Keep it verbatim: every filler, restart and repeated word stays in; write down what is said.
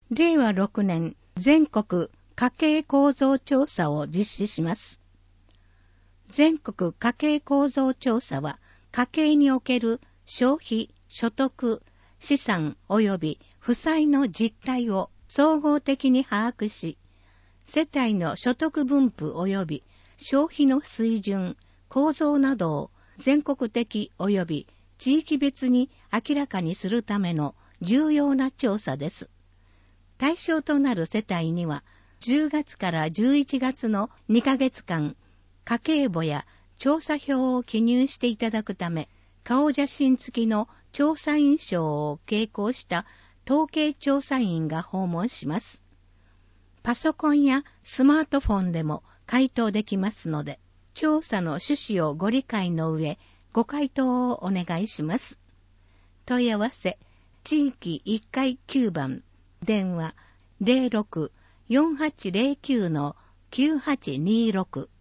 れいわろくねん全国家計構造調査を実施します。全国家計構造調査は、家計における消費、所得、資産及び負債の実態を総合的に把握し、世帯の所得分布及び消費の水準、構造などを全国的及び地域別に明らかにするための重要な調査です。対象となる世帯には、じゅうがつからじゅういちがつのにかげつかん、家計簿や調査票を記入していただくため、顔写真付きの調査員証を携行した統計調査員が訪問します。パソコンやスマートフォンでも回答できますので、調査の趣旨をご理解の上、ご回答をお願いします。問い合わせ、地域いっかいきゅうばん、電話 ゼロろく よんはちゼロきゅう きゅうはちにろく